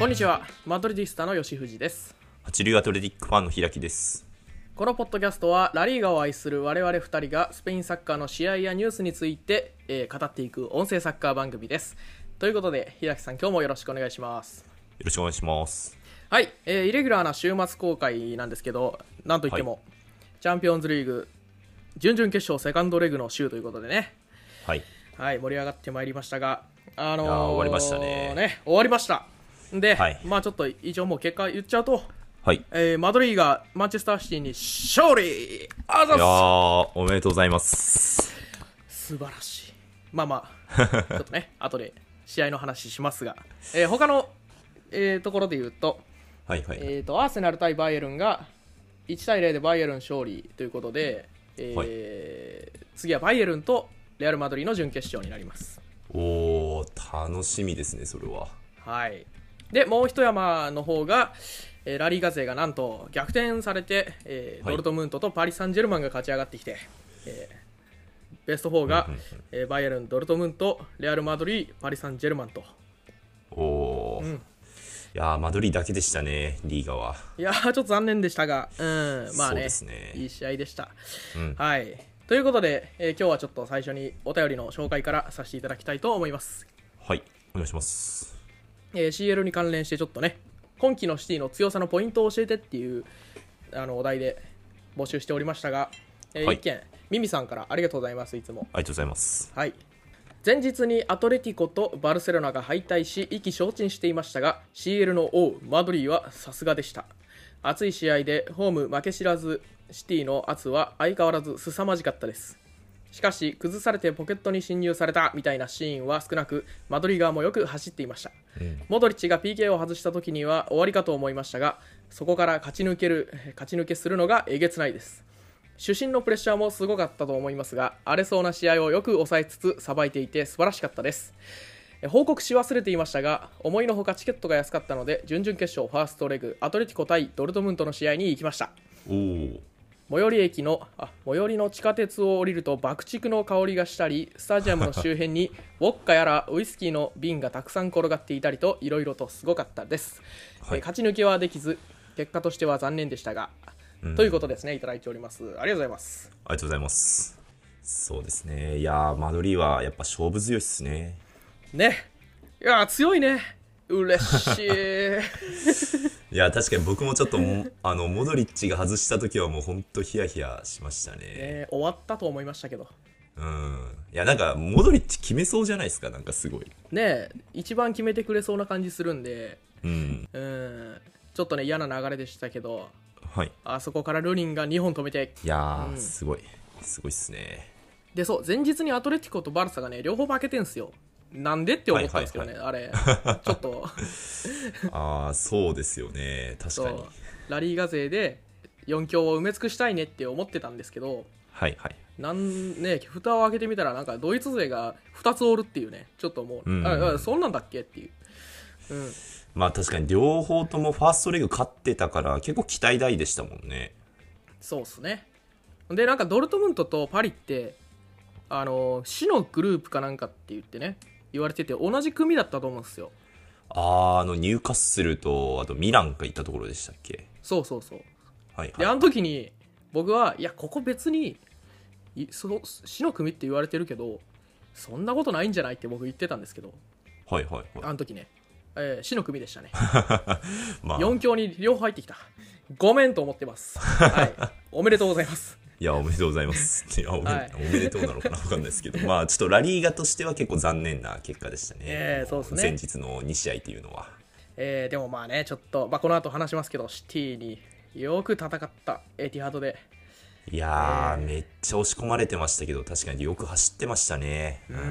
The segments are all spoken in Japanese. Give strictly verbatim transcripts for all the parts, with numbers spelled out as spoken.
こんにちは、マドリディスタの吉藤です。 八流アトレティックファンの平木です。 このポッドキャストはラリーガを愛する我々ふたりがスペインサッカーの試合やニュースについて、えー、語っていく音声サッカー番組です。ということで平木さん、今日もよろしくお願いします。 よろしくお願いします。 はい、えー、イレギュラーな週末公開なんですけど、なんといっても、はい、チャンピオンズリーグ準々決勝セカンドレグの週ということでね、 はい、 はい、盛り上がってまいりましたが、あのー、 終わりました ね, ね終わりましたで、 はい、 まあちょっと一応もう結果言っちゃうと、 はい、 えー、マドリーがマンチェスターシティに勝利。あざっす。 いやー、おめでとうございます。 素晴らしい。まあまあちょっとね後で試合の話しますが、えー、他の、えー、ところで言うと、 はいはい、 えーとアーセナル対バイエルンがいちたいゼロでバイエルン勝利ということで、えーはい、次はバイエルンとレアルマドリーの準決勝になります。 おー、楽しみですね、それは。 はい。でもう一山の方が、えー、ラリーガ勢がなんと逆転されて、えーはい、ドルトムントとパリ・サンジェルマンが勝ち上がってきて、えー、ベストフォーが、うんうんうんえー、バイエルン、ドルトムント、レアル・マドリー、パリ・サンジェルマンと。 おー、うん、いやーマドリーだけでしたね、リーガは。 いやーちょっと残念でしたが、うん、まあ ね, ねいい試合でした、 うん、 はいということで、えー、今日はちょっと最初にお便りの紹介からさせていただきたいと思います。 はい、お願いします。 えー、シーエル に関連してちょっとね今季のシティの強さのポイントを教えてっていうあのお題で募集しておりましたが、えーはい、一件ミミさんからありがとうございます。いつもありがとうございます。 はい、前日にアトレティコとバルセロナが敗退し意気消沈していましたが シーエル の王マドリーはさすがでした。熱い試合でホーム負け知らずシティの圧は相変わらず凄まじかったです。しかし崩されてポケットに侵入されたみたいなシーンは少なくマドリー側もよく走っていました、うん、モドリッチが ピーケー を外した時には終わりかと思いましたがそこから勝ち抜ける勝ち抜けするのがえげつないです。主審のプレッシャーもすごかったと思いますが荒れそうな試合をよく抑えつつさばいていて素晴らしかったです。報告し忘れていましたが思いのほかチケットが安かったので準々決勝ファーストレグアトレティコ対ドルトムントの試合に行きました。 おー、 最寄り駅のあ最寄りの地下鉄を降りると爆竹の香りがしたりスタジアムの周辺にウォッカやらウイスキーの瓶がたくさん転がっていたりといろいろとすごかったです、はい、え勝ち抜けはできず結果としては残念でしたが、うん、ということですねいただいております。ありがとうございます。 ありがとうございます。そうですね、いやマドリーはやっぱ勝負強いっすね。 ね、いや強いね、嬉しいいや確かに僕もちょっとあのモドリッチが外した時はもうほんとヒヤヒヤしましたね。 ね終わったと思いましたけど、 うん、いやなんかモドリッチ決めそうじゃないですか。なんかすごいね一番決めてくれそうな感じするんで、 うん、 うんちょっとね嫌な流れでしたけど、 はい、 あそこからルニンがにほん止めて、 いやー、 うん、すごいすごいっすね。 でそう前日にアトレティコとバルサがね両方負けてんすよ。なんでって思ったんですけどね、はいはいはい、あれちょっとああそうですよね、確かにラリーガ勢でよん強を埋め尽くしたいねって思ってたんですけど、 はいはい、 なんね蓋を開けてみたらなんかドイツ勢がふたつおるっていうね、ちょっともう、うんうん、ああそんなんだっけっていう、うん、 まあ確かに両方ともファーストレグ勝ってたから結構期待大でしたもんね。 そうっすね。でなんかドルトムントとパリってあの死のグループかなんかって言ってね言われてて同じ組だったと思うんですよ。 あーあのニューカッスルとあとミランが行ったところでしたっけ。 そうそうそう、 はいはい、 であの時に僕はいやここ別にその死の組って言われてるけどそんなことないんじゃないって僕言ってたんですけど、 はいはいはい、 あの時ね、えー、死の組でしたねまあ、 よん強に両方入ってきた。ごめんと思ってます、はい、おめでとうございます。 いやおめでとうございますいや お,、はい、おめでとうなのかな分かんないですけどまあちょっとラリーガとしては結構残念な結果でしたね、 えー、そうですね、 前日のに試合っていうのは、 えー、でもまあねちょっと、まあ、この後話しますけどシティによく戦ったエティハードで、 いやー、えー、めっちゃ押し込まれてましたけど確かによく走ってましたね。 うん、うん、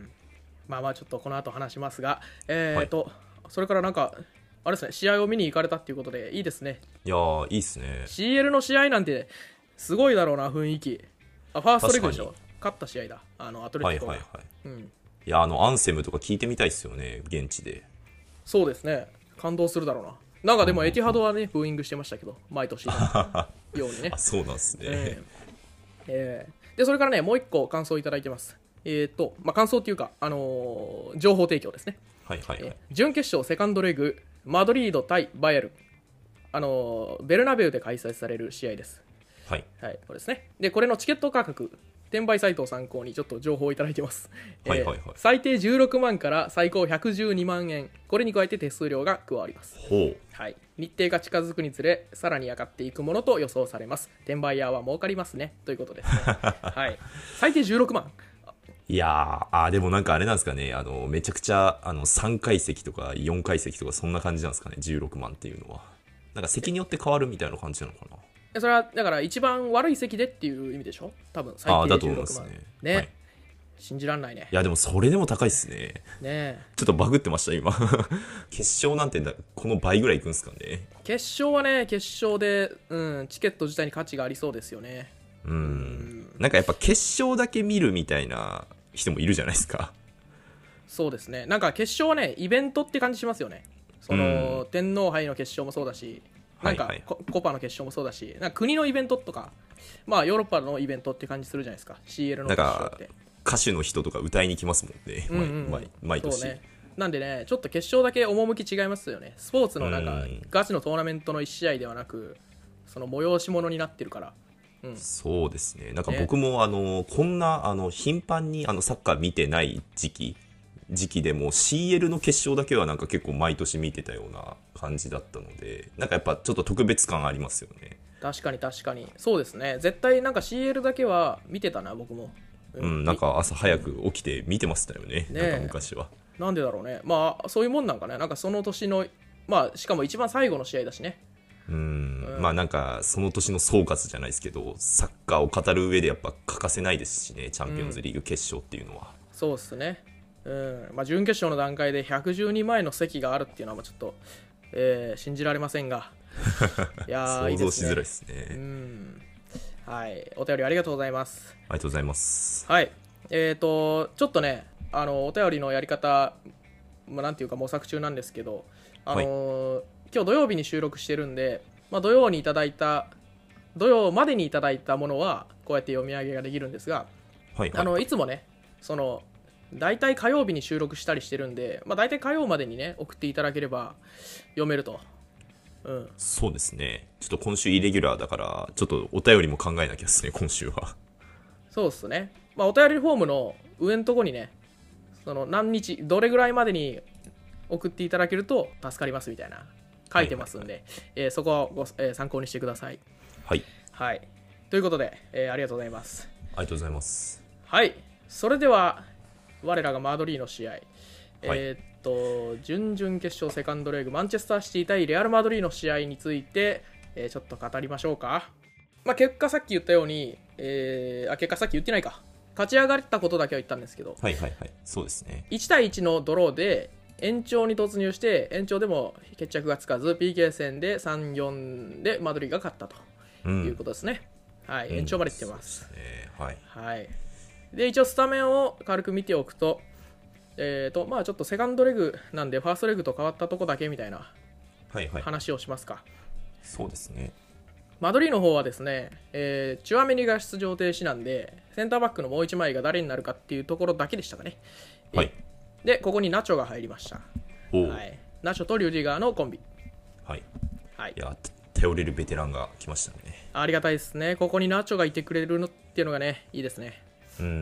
まあまあちょっとこの後話しますが、えーと、はい、それからなんかあれですね試合を見に行かれたっていうことでいいですね。 いやーいいっすね。 シーエル の試合なんてすごいだろうな雰囲気。あファーストレグでしょ、勝った試合だあのアトレティコが、 はいはいはい、 うん、 いやあのアンセムとか聞いてみたいっすよね現地で。 そうですね感動するだろうな。なんかでもエティハドはねブーイングしてましたけど毎年のようにねあそうなんですね、えーえー、でそれからねもう一個感想いただいてます。えーとまあ、感想っていうか、あのー、情報提供ですね。 はいはいはい、 えー、準決勝セカンドレグマドリード対バイエルン、あのベルナベウで開催される試合です。 はい、 はい、これですね。でこれのチケット価格、転売サイトを参考にちょっと情報をいただいてます。 はいはいはい、 えー最低じゅうろくまんから最高ひゃくじゅうにまんえん、これに加えて手数料が加わります。 ほう、 はい、日程が近づくにつれさらに上がっていくものと予想されます。転売ヤーは儲かりますねということですね。はい、最低じゅうろくまん。 いやー、あーでもなんかあれなんですかね、あのめちゃくちゃあのさんかい席とかよんかい席とかそんな感じなんですかね、じゅうろくまんっていうのは。なんか席によって変わるみたいな感じなのかな。 それはだから一番悪い席でっていう意味でしょ多分。最低あーだとじゅうろくまん思いますね。 ね、 はい、 信じらんないね。 いやでもそれでも高いっすね。 ねちょっとバグってました今決勝なんてだこの倍ぐらいいくんすかね。 決勝はね、決勝で、うん、チケット自体に価値がありそうですよね。 うん、なんかやっぱ決勝だけ見るみたいな人もいるじゃないですか。 そうですね。なんか決勝はね、イベントって感じしますよね。その、うん、天皇杯の決勝もそうだし、なんか、はいはい、コ, コパの決勝もそうだし、なんか国のイベントとか、まあヨーロッパのイベントって感じするじゃないですか。シーエル の決勝って。 歌手の人とか歌いに来ますもんね、うんうん、毎, 毎年。 そうね。なんでね、ちょっと決勝だけ趣違いますよね。スポーツのなんか、うん、ガチのトーナメントのいち試合ではなく、その催し物になってるから。うん、 そうですね。なんか僕も、ね、あのこんなあの頻繁にあのサッカー見てない時期時期でも シーエル の決勝だけはなんか結構毎年見てたような感じだったので、なんかやっぱちょっと特別感ありますよね。 確かに確かにそうですね。絶対なんか シーエル だけは見てたな僕も。 うん、うん、なんか朝早く起きて見てましたよね、ね、なんか昔は。 なんでだろうね。まあそういうもんなんかね。なんかその年の、まあしかも一番最後の試合だしね。 うん、うん、まあなんかその年の総括じゃないですけど、サッカーを語る上でやっぱ欠かせないですしね、チャンピオンズリーグ決勝っていうのは。 うん、そうですね。うんまあ、準決勝の段階でひゃくじゅうにまいの席があるっていうのはちょっと、えー、信じられませんがいや想像しづらいですね。 うん、はい、お便りありがとうございます。 ありがとうございます。 はい、えーとちょっとね、あのお便りのやり方、まあ、なんていうか模索中なんですけど、あのーはい、今日土曜日に収録してるんで、まあ、土曜にいただいた土曜までにいただいたものはこうやって読み上げができるんですが、はいはい、あのいつもねその大体火曜日に収録したりしてるんで、まあ、大体火曜までにね送っていただければ読めると、うん、 そうですね。ちょっと今週イレギュラーだからちょっとお便りも考えなきゃですね今週は。 そうですね、まあ、お便りフォームの上のとこにねその何日どれぐらいまでに送っていただけると助かりますみたいな書いてますんで、はいはいはい、えー、そこをご、えー、参考にしてください。 はい、 はい、ということで、えー、ありがとうございます。 ありがとうございます。 はい、それでは我らがマドリーの試合、はい、えー、っと準々決勝セカンドレグマンチェスターシティ対レアルマドリーの試合について、えー、ちょっと語りましょうか。まあ、結果さっき言ったように、えー、あ結果さっき言ってないか、勝ち上がったことだけは言ったんですけど、 はいはいはい、そうですね。 いち対いちのドローで延長に突入して延長でも決着がつかず ピーケー 戦で さんたいよん でマドリーが勝ったということですね、うん、はい、延長まで来てます、 うん、そうですね、はい、はい、 で一応スタメンを軽く見ておくと、えーとまあ、ちょっとセカンドレグなんでファーストレグと変わったとこだけみたいな話をしますか、はいはい、 そうですね。 マドリーの方はですね、えー、チュアメニが出場停止なんでセンターバックのもういちまいが誰になるかっていうところだけでしたかね、 はい、 でここにナチョが入りました。はい、ナチョとリュディガーのコンビ、 はい、はい、いや頼れるベテランが来ましたね。 ありがたいですね。ここにナチョがいてくれるのっていうのがねいいですね。 うん、うん、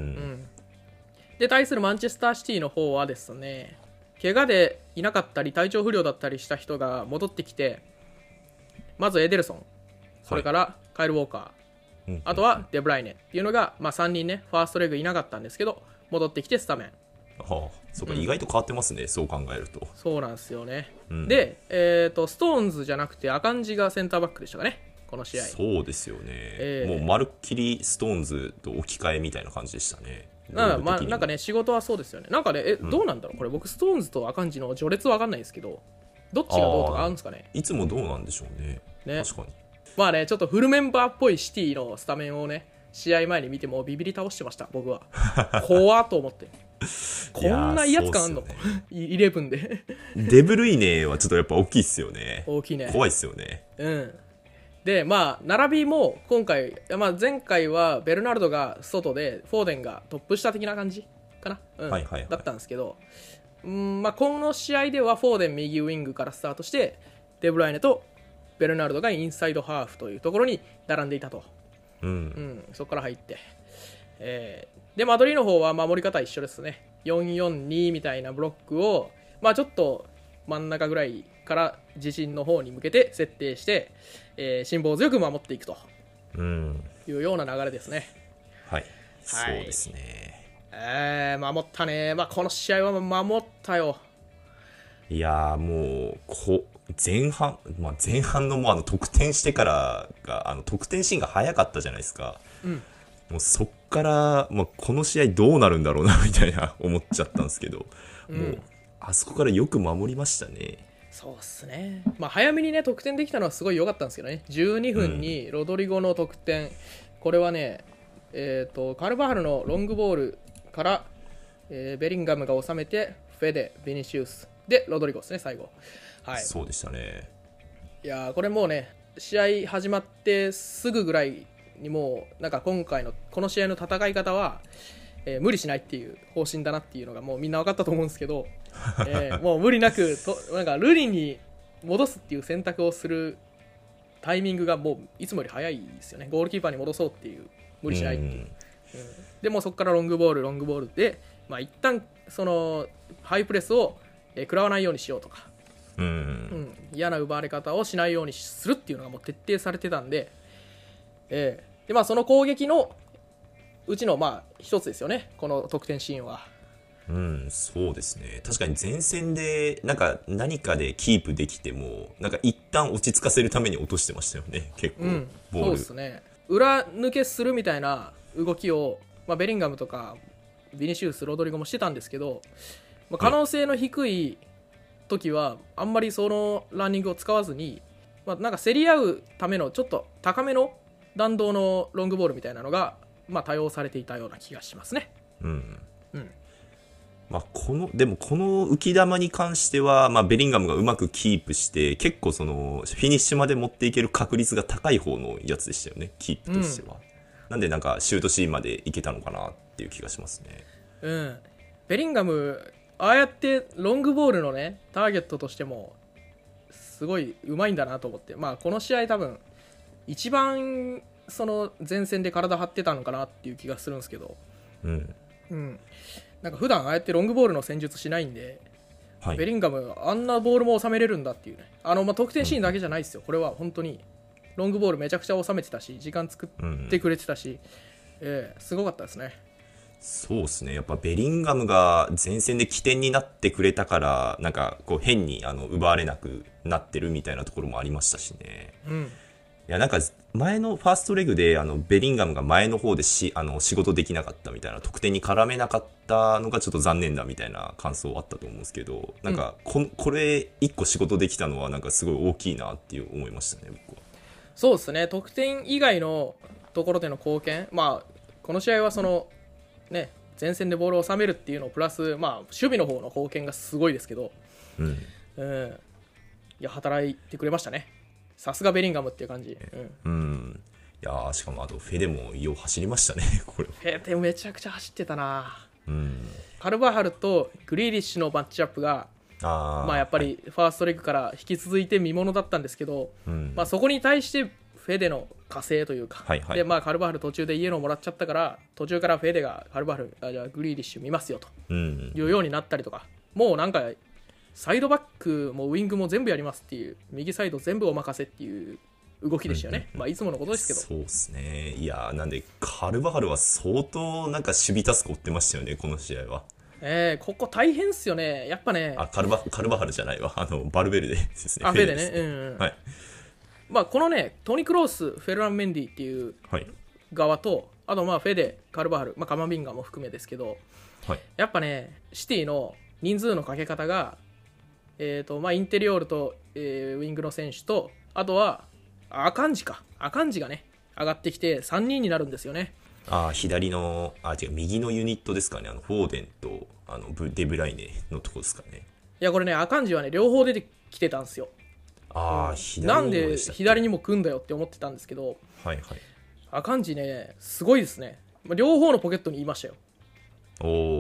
で対するマンチェスターシティの方はですね、怪我でいなかったり体調不良だったりした人が戻ってきて、まずエデルソン、それからカイル・ウォーカー、はい、あとはデブライネっていうのが、まあ、さんにんねファーストレグいなかったんですけど戻ってきてスタメン。 はあ、そうか、うん、意外と変わってますね、そう考えると。 そうなんですよね、うん、で、えーと、ストーンズじゃなくてアカンジがセンターバックでしたかねこの試合。 そうですよね、えー、もうまるっきりストーンズと置き換えみたいな感じでしたね。 な, まあ、なんかね仕事はそうですよね。なんかねえ、うん、どうなんだろうこれ、僕ストーンズとアカンジの序列わかんないですけどどっちがどうとかあるんですかね。 いつもどうなんでしょう ね, ね確かに。 まあねちょっとフルメンバーっぽいシティのスタメンをね試合前に見てもビビり倒してました僕は。怖っと思ってこんな威圧感あんの、ね、イレブンでデブルイネはちょっとやっぱ大きいっすよね。 大きいね。 怖いっすよね。 うんでまあ並びも今回、まあ、前回はベルナルドが外でフォーデンがトップ下的な感じかな、うん、はいはいはい、だったんですけど、 うんまあ、この試合ではフォーデン右ウィングからスタートしてデブライネとベルナルドがインサイドハーフというところに並んでいたと、 うんうん、そこから入って、えー、でマドリーの方は守り方一緒ですね。よんよんにみたいなブロックを、まあ、ちょっと真ん中ぐらいから自陣の方に向けて設定して、えー、辛抱強く守っていくというような流れですね、 うん、はい、 はい、 そうですね。 えー、守ったね、まあ、この試合は守ったよ。 いやーもうこ前半、まあ、前半のもうあの得点してからがあの得点シーンが早かったじゃないですか、うん、もうそっから、まあ、この試合どうなるんだろうなみたいな思っちゃったんですけど、うん、もうあそこからよく守りましたね。 そうっすね、まあ、早めにね得点できたのはすごい良かったんですけどね。じゅうにふんにロドリゴの得点、うん、これはね、えーと、カルバハルのロングボールから、えー、ベリンガムが収めてフェデ、ベニシウスでロドリゴですね最後、はい、 そうでしたね。 いやこれもうね試合始まってすぐぐらいにもうなんか今回のこの試合の戦い方は、えー、無理しないっていう方針だなっていうのがもうみんな分かったと思うんですけど、えー、もう無理なくとなんかルリに戻すっていう選択をするタイミングがもういつもより早いですよね。ゴールキーパーに戻そうっていう無理しないっていう、うんうん、でもそこからロングボールロングボールで、まあ、一旦そのハイプレスをえー、食らわないようにしようとか、うんうん、嫌な奪われ方をしないようにするっていうのがもう徹底されてたんで、えーでまあ、その攻撃のうちのまあ一つですよねこの得点シーンは。 うん、そうですね。確かに前線でなんか何かでキープできてもなんか一旦落ち着かせるために落としてましたよね結構、うん、ボール。そうですね。 裏抜けするみたいな動きを、まあ、ベリンガムとかビニシウス、ロドリゴもしてたんですけど、可能性の低い時はあんまりそのランニングを使わずに、まあ、なんか競り合うためのちょっと高めの弾道のロングボールみたいなのが、まあ、多用されていたような気がしますね。うんうんまあ、このでもこの浮き球に関しては、まあ、ベリンガムがうまくキープして結構そのフィニッシュまで持っていける確率が高い方のやつでしたよねキープとしては、うん、なんでなんかシュートシーンまでいけたのかなっていう気がしますね。 うん、ベリンガムああやってロングボールのねターゲットとしてもすごい上手いんだなと思って、まあ、この試合多分一番その前線で体張ってたのかなっていう気がするんですけど、うんうん、なんか普段ああやってロングボールの戦術しないんで、はい、ベリンガムあんなボールも収めれるんだっていうね。あの、まあ、得点シーンだけじゃないですよ、うん、これは本当にロングボールめちゃくちゃ収めてたし時間作ってくれてたし、うんえー、すごかったですね。 そうですね。やっぱベリンガムが前線で起点になってくれたからなんかこう変にあの奪われなくなってるみたいなところもありましたしね、うん、いやなんか前のファーストレグであのベリンガムが前の方でしあの仕事できなかったみたいな得点に絡めなかったのがちょっと残念だみたいな感想あったと思うんですけど、なんか こ,、うん、これいっこ仕事できたのはなんかすごい大きいなっていう思いましたね僕は。 そうですね。得点以外のところでの貢献、まあこの試合はそのね前線でボールを収めるっていうのをプラス、まあ、守備の方の貢献がすごいですけど、うんうん、いや働いてくれましたね。さすがベリンガムっていう感じ、うんうん、いやしかもあとフェデもよう走りましたねこれフェデめちゃくちゃ走ってたな、うん、カルバハルとグリーリッシュのマッチアップがあ、まあ、やっぱりファーストレッグから引き続いて見ものだったんですけど、はいまあ、そこに対してフェデの加勢というか、はいはいでまあ、カルバハル途中でイエローもらっちゃったから途中からフェデがカルバハルあじゃあグリーリッシュ見ますよというようになったりとか、うん、もうなんかサイドバックもウイングも全部やりますっていう右サイド全部お任せっていう動きでしたよね、うんうんうんまあ、いつものことですけど。 そうですね。いやなんでカルバハルは相当なんか守備タスクを負ってましたよねこの試合は。 えー、ここ大変っすよねやっぱね。 あカルバカルバハルじゃないわあのバルベルデですね。 あフェデね、うんうんはいまあ、このねトニ・クロース、フェルラン・メンディっていう側と、はい、あとまあフェデ、カルバハル、まあ、カマビンガも含めですけど、はい、やっぱねシティの人数のかけ方が、えーとまあ、インテリオールと、えー、ウィングの選手とあとはアカンジかアカンジがね上がってきてさんにんになるんですよね。 あ左のあ違う右のユニットですかね。あのフォーデンとあのデブライネのとこですかね。 いやこれねアカンジはね両方出てきてたんですよ。あうん、左なんで左にも組んだよって思ってたんですけど、はいはい、アカンジねすごいですね。両方のポケットにいましたよ。 お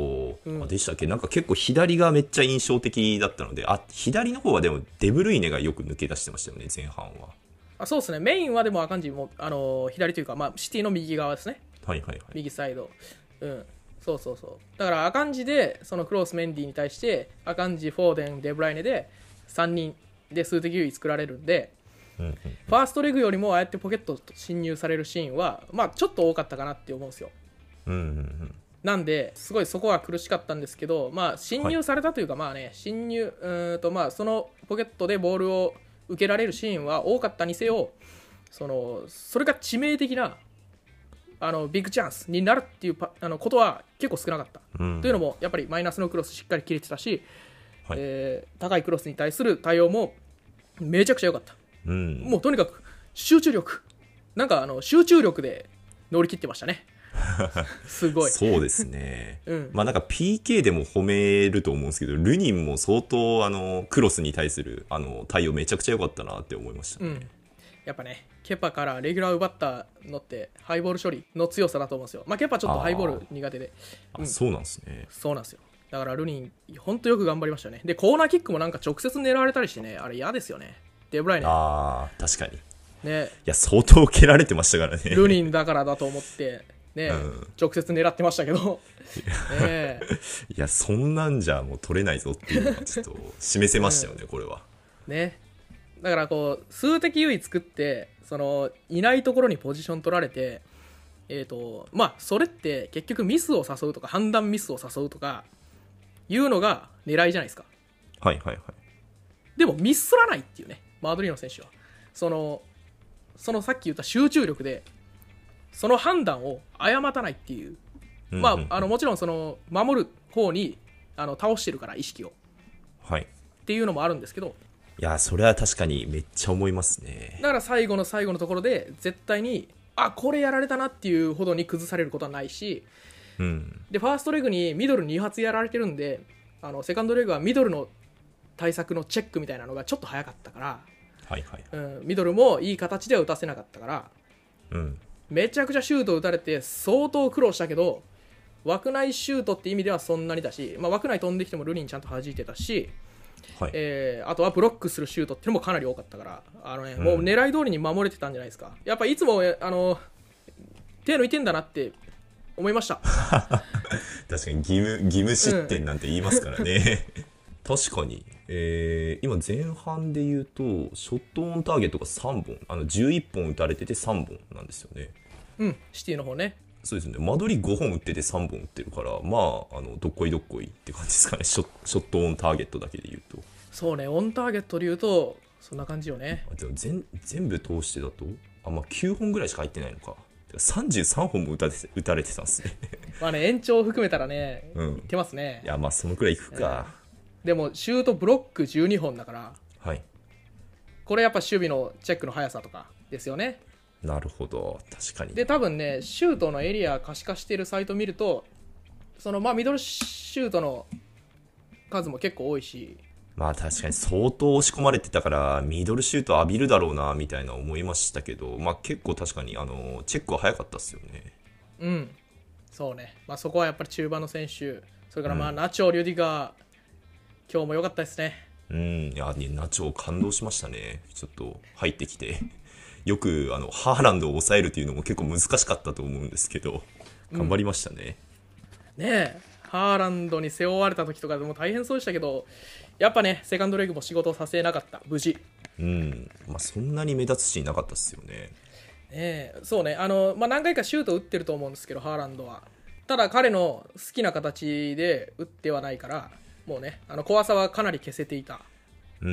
うん、 でしたっけ。なんか結構左がめっちゃ印象的だったので、あ、左の方はでもデブルイネがよく抜け出してましたよね、前半は。 あ、そうですね。メインはでもアカンジも、あのー左というか、まあ、シティの右側ですね。 はいはいはい。 右サイド。うん。そうそうそう。だからアカンジで、そのクロス、メンディに対して、アカンジ、フォーデン、デブライネで、さんにんで数的優位作られるんで、 うんうん、 ファーストレグよりもああやってポケット侵入されるシーンは、まあ、ちょっと多かったかなって思うんですよ。 うんうんうん、 なんですごいそこは苦しかったんですけど、まあ、侵入されたというか、はい、まあね、侵入うーんと、まあ、そのポケットでボールを受けられるシーンは多かったにせよ、そのそれが致命的なあのビッグチャンスになるっていうあのことは結構少なかった、うん、というのもやっぱりマイナスのクロスしっかり切れてたし、はい、えー、高いクロスに対する対応もめちゃくちゃ良かった、うん、もうとにかく集中力なんかあの集中力で乗り切ってましたねすごいそうですね、うん、まあなんか ピーケー でも褒めると思うんですけど、ルニンも相当あのクロスに対するあの対応めちゃくちゃ良かったなって思いましたね、うん、 やっぱねケパからレギュラー奪ったのってハイボール処理の強さだと思うんですよ。まあケパちょっとハイボール苦手で、 あ、うん、そうなんですね。 そうなんですよ。だからルニン本当よく頑張りましたね。でコーナーキックもなんか直接狙われたりしてね、あれ嫌ですよね。デブライネ、 ああ確かにね、 いや相当蹴られてましたからね。 ルニンだからだと思ってね、うん、直接狙ってましたけどね、 いやそんなんじゃもう取れないぞっていうのはちょっと示せましたよね、うん、これはね。だからこう数的優位作ってそのいないところにポジション取られて、えーとまあ、それって結局ミスを誘うとか判断ミスを誘うとかいうのが狙いじゃないですか。 はいはいはい。 でもミスらないっていうね、マドリーノ選手はそのそのさっき言った集中力でその判断を誤たないっていう、うんうんうん、まあ、あのもちろんその守る方にあの倒してるから意識を、 はい、 っていうのもあるんですけど、 いやそれは確かにめっちゃ思いますね。 だから最後の最後のところで絶対にあこれやられたなっていうほどに崩されることはないし、うん、でファーストレグにミドルに発やられてるんで、あのセカンドレグはミドルの対策のチェックみたいなのがちょっと早かったから、 はいはい、 うん、ミドルもいい形では打たせなかったから、うん、めちゃくちゃシュート打たれて相当苦労したけど枠内シュートって意味ではそんなにだし、まあ、枠内飛んできてもルニンちゃんと弾いてたし、はい、えー、あとはブロックするシュートっていうのもかなり多かったから、あの、ね、うん、もう狙い通りに守れてたんじゃないですか。やっぱいつもあの手抜いてんだなって思いました確かに義務、義務失点なんて言いますからね、うん、確かに、えー、今前半で言うとショットオンターゲットがさんぼん、あのじゅういっぽん打たれててさんぼんなんですよね。 うん、シティの方ね。 そうですね、間取りごほん打っててさんぼん打ってるから、まあ、あのどっこいどっこいって感じですかね。ショ、ショットオンターゲットだけで言うと。 そうね、オンターゲットで言うとそんな感じよね。 でも 全, 全部通してだとあ、まあ、きゅうほんぐらいしか入ってないのか。さんじゅうさんぼんも打たれて打たれてたんですねまあね、延長を含めたらね、うん、いってますね。 いやまあそのくらいいくか、 えー、でもシュートブロックじゅうにほんだから、 はい、 これやっぱ守備のチェックの速さとかですよね。 なるほど、確かに。 で多分ねシュートのエリア可視化しているサイト見るとそのまあミドルシュートの数も結構多いし、 まあ確かに相当押し込まれてたからミドルシュート浴びるだろうなみたいな思いましたけど、まあ結構確かにあのチェックは早かったですよね。 うん、そうね、まあ、そこはやっぱり中盤の選手、それからまあナチョ、リュディガー今日も良かったですね。 うん、いやナチョ感動しましたね。ちょっと入ってきてよくあのハーランドを抑えるっていうのも結構難しかったと思うんですけど頑張りましたね、 うん、ねえハーランドに背負われた時とかでも大変そうでしたけど、やっぱねセカンドレグも仕事をさせなかった、無事。 うん、まあ、そんなに目立つシーンなかったですよね。 ねえそうね、あの、まあ、何回かシュート打ってると思うんですけどハーランドは、ただ彼の好きな形で打ってはないからもうねあの怖さはかなり消せていた。 うん、